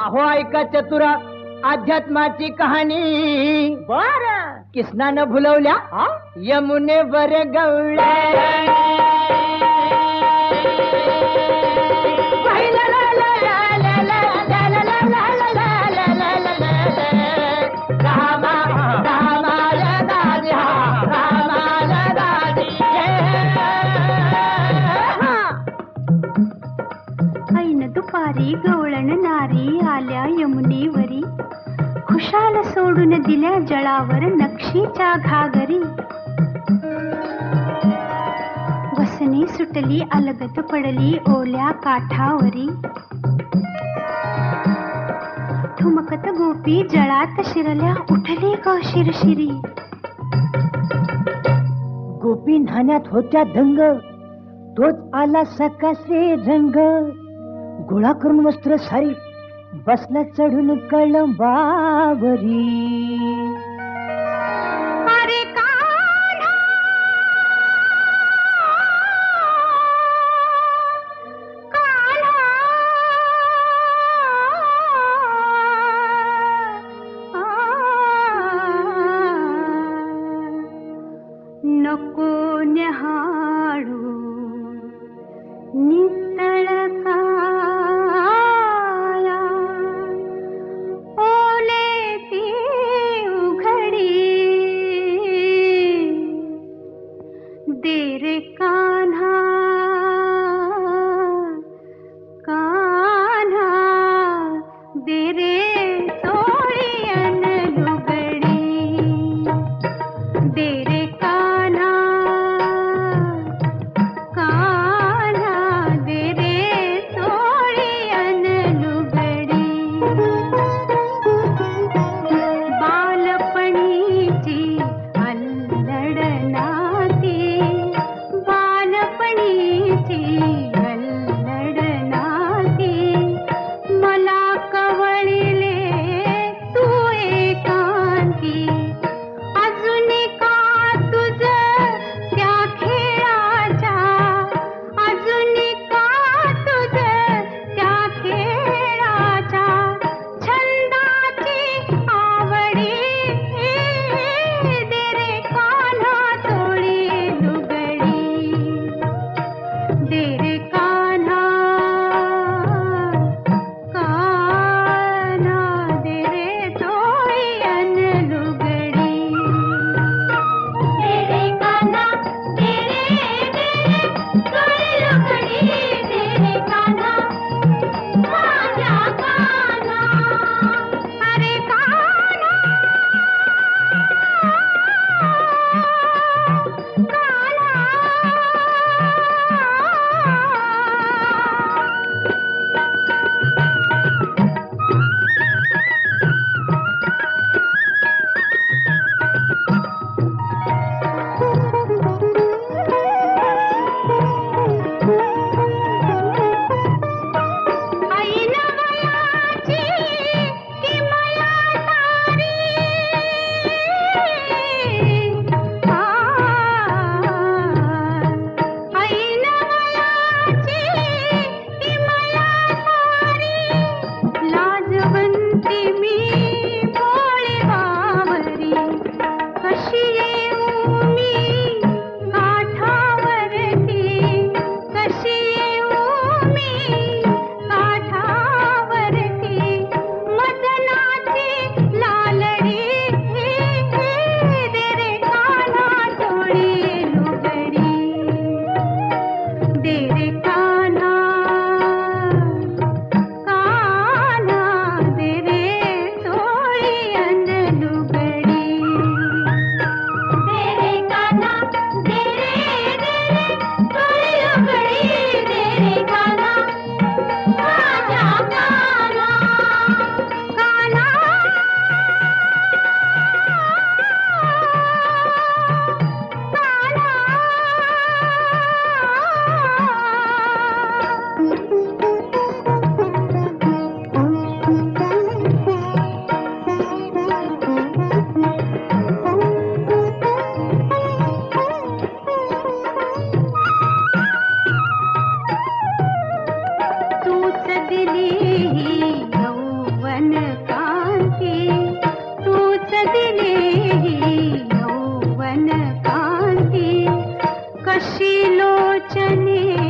अहो ऐका चतुरा अध्यात्माची कहाणी बर कृष्णानं भुलवल्या यमुनेवर गवळ्या दुपारी गवळण नारी आल्या यमुनेवरी खुशाल सोडून दिल्या जळावर नक्षीच्या घागरी वसने सुटली अलगत पडली ओल्या काठावरी ठुमकत गोपी जळात शिरल्या उठली ग शिरशिरी गोपी न्हाण्यात होत्या दंग तोच आला सकासे रंग गोळा करून वस्त्र सारी बसला चढून कळंबावरी अरे कान्हा कान्हा नको न्याहाळू नितळ काया ओले ती उघडी दे रे कान्हा कान्हा दे रे सोळीयन लुगडी दे रे कान्हा कान्हा दे रे सोळीयन लुगडी बालपणीची अल्लड नाती बालपणीची अल्लड नाती मला कवळिले तू एकांती अजून का तुझ त्या खेळाच्या अजून का तुझ त्या खेळाच्या छंदाची आवडी दे रे कान्हा कांती कशी लोचने